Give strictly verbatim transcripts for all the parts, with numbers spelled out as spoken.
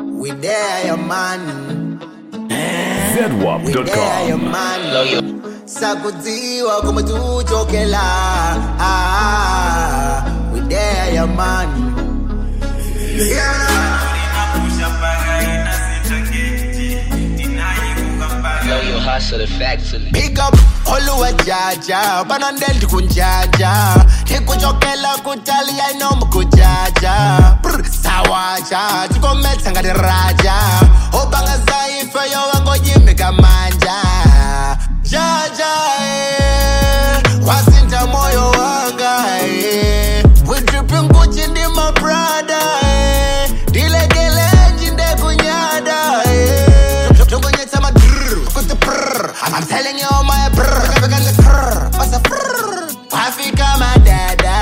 We there, man. Z W A P dot com. We there, man. Sakudziwa kuma tuchokela. Ah, we there, man. Yeah. Know your hustle factory. Pick up Oluwa Jaja, Banandel Kunjaja, Hikuchokela Kutalia no Mkujaja, Sawaja, Tukometanga de Raja, Obanga Zaifa Yoango Yimika Manja, Jaja, Wasinta Moyo Wanga, we dripping Gucci in my Prada, Dilegele Jinde Kunyada, I'm telling you my brr, brr, what's a brr? Africa my dada,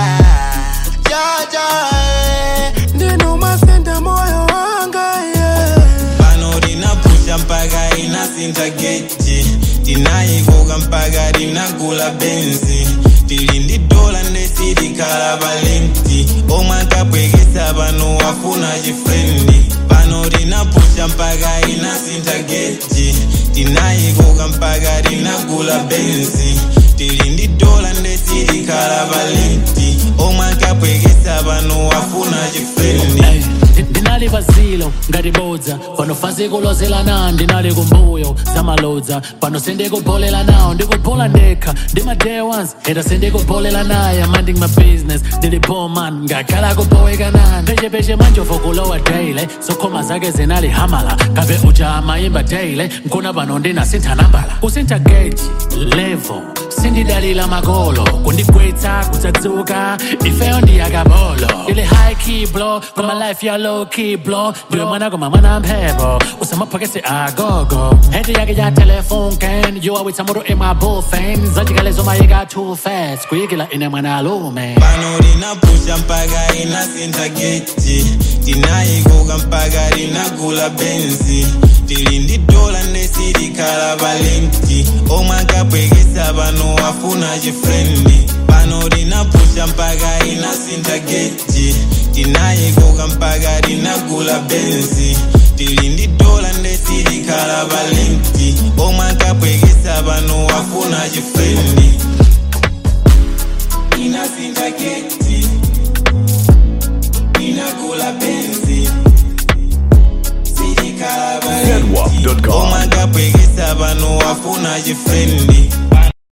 Jaja, Nino Masenda moyo wanga yeah. Pano dina pusha mpaga ina sinta geji, Dinai goga mpaga dina gula benzi, Tilindi dola nesidi kala valenti, Omaka pwege sabano wafuna jifrendi. Pano dina pusha mpaga ina sinta geji, Dinai goga mpaga dina gula benzi, Tilindi dola nesidi kala valenti, Omaka pwege sabano wafuna jifrendi. Dinali vazilo, ngati bodza Pano fazi kulozela na ndinali kumbuyo Zamalodza, pano sende kubolela nao Ndikubola ndeka, ndi my day ones Heta sende kubolela naye, I'm minding my business Ndili poor man, ngakhala kupoweka nani Peche peche manjo fokulowa daily Sokoma zake zinali hamala Kabe uja amaimba daily Nkuna pano ndina sinta nambala Kusinta gauge, level Sindi dalila magolo Kundikweta, kutsatsuka Ifeyo ndiyakabolo Ili high key blow From my life ya low key blow Ndiwe mwana kuma mwana mpebo Usama pakesi agogo Hedi yake ya telephone can You always samuro in my bullfan Zajikale zoma yiga too fast Kuyikila ine mwana lume Pano dina pusha mpaga ina sinta geji, Dinai goga mpaga dina gula benzi, Tilindi dola nesidi kala valenti, Omaka pwege sabano wafuna jifrendi. Pano dina pusha mpaga ina sinta geji, Dinai goga mpaga dina gula benzi, Tilindi dola nesidi kala valenti, Omaka pwege sabano wafuna jifrendi. Ina sinta geji, Ina gula benzi, Sidi kala valenti, Z W A P dot com. Omaka pwege sabano wafuna jifrendi.